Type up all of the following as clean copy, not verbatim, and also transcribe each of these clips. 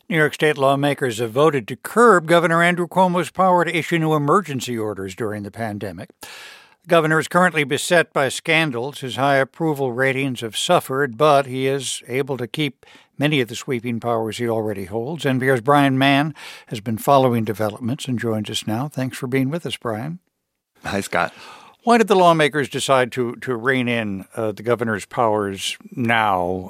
New York State lawmakers have voted to curb Governor Andrew Cuomo's power to issue new emergency orders during the pandemic. The governor is currently beset by scandals. His high approval ratings have suffered, but he is able to keep many of the sweeping powers he already holds. NPR's Brian Mann has been following developments and joins us now. Thanks for being with us, Brian. Hi, Scott. Why did the lawmakers decide to rein in the governor's powers now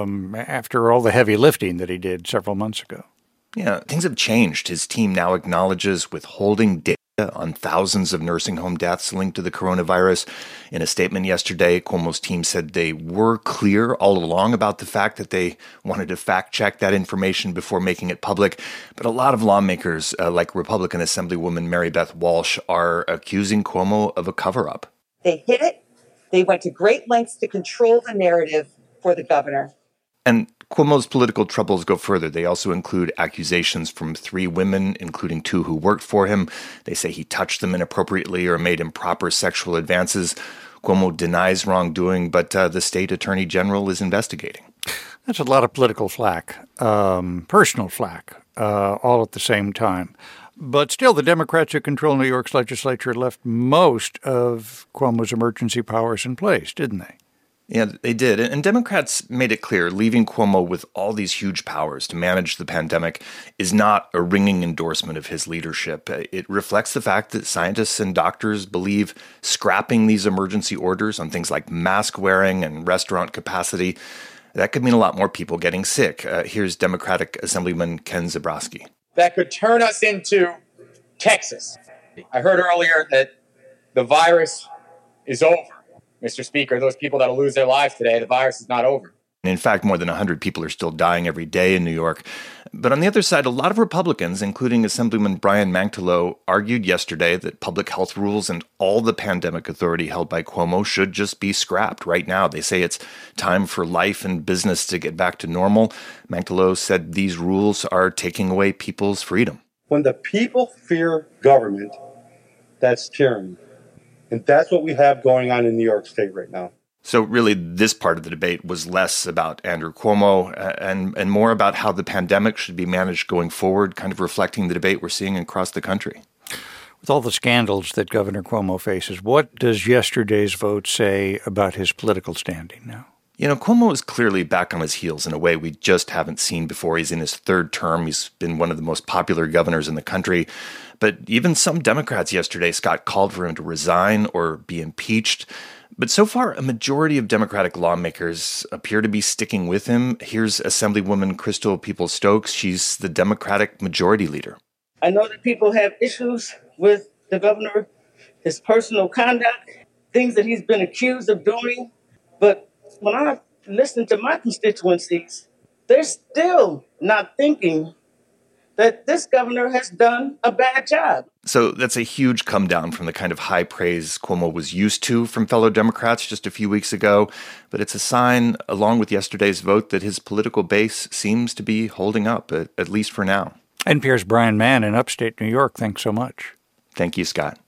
after all the heavy lifting that he did several months ago? Yeah, things have changed. His team now acknowledges withholding data on thousands of nursing home deaths linked to the coronavirus. In a statement yesterday, Cuomo's team said they were clear all along about the fact that they wanted to fact-check that information before making it public. But a lot of lawmakers, like Republican Assemblywoman Mary Beth Walsh, are accusing Cuomo of a cover-up. They hid it. They went to great lengths to control the narrative for the governor. And Cuomo's political troubles go further. They also include accusations from 3 women, including 2 who worked for him. They say he touched them inappropriately or made improper sexual advances. Cuomo denies wrongdoing, but the state attorney general is investigating. That's a lot of political flack, personal flack, all at the same time. But still, the Democrats who control New York's legislature left most of Cuomo's emergency powers in place, didn't they? Yeah, they did. And Democrats made it clear leaving Cuomo with all these huge powers to manage the pandemic is not a ringing endorsement of his leadership. It reflects the fact that scientists and doctors believe scrapping these emergency orders on things like mask wearing and restaurant capacity, that could mean a lot more people getting sick. Here's Democratic Assemblyman Ken Zebrowski. That could turn us into Texas. I heard earlier that the virus is over. Mr. Speaker, those people that will lose their lives today, the virus is not over. In fact, more than 100 people are still dying every day in New York. But on the other side, a lot of Republicans, including Assemblyman Brian Mangtalo, argued yesterday that public health rules and all the pandemic authority held by Cuomo should just be scrapped right now. They say it's time for life and business to get back to normal. Mangtalo said these rules are taking away people's freedom. When the people fear government, that's tyranny. And that's what we have going on in New York State right now. So really, this part of the debate was less about Andrew Cuomo and more about how the pandemic should be managed going forward, kind of reflecting the debate we're seeing across the country. With all the scandals that Governor Cuomo faces, what does yesterday's vote say about his political standing now? You know, Cuomo is clearly back on his heels in a way we just haven't seen before. He's in his 3rd term. He's been one of the most popular governors in the country. But even some Democrats yesterday, Scott, called for him to resign or be impeached. But so far, a majority of Democratic lawmakers appear to be sticking with him. Here's Assemblywoman Crystal Peoples-Stokes. She's the Democratic majority leader. I know that people have issues with the governor, his personal conduct, things that he's been accused of doing. But when I listen to my constituencies, they're still not thinking that this governor has done a bad job. So that's a huge come down from the kind of high praise Cuomo was used to from fellow Democrats just a few weeks ago. But it's a sign, along with yesterday's vote, that his political base seems to be holding up, at least for now. NPR's Brian Mann in upstate New York. Thanks so much. Thank you, Scott.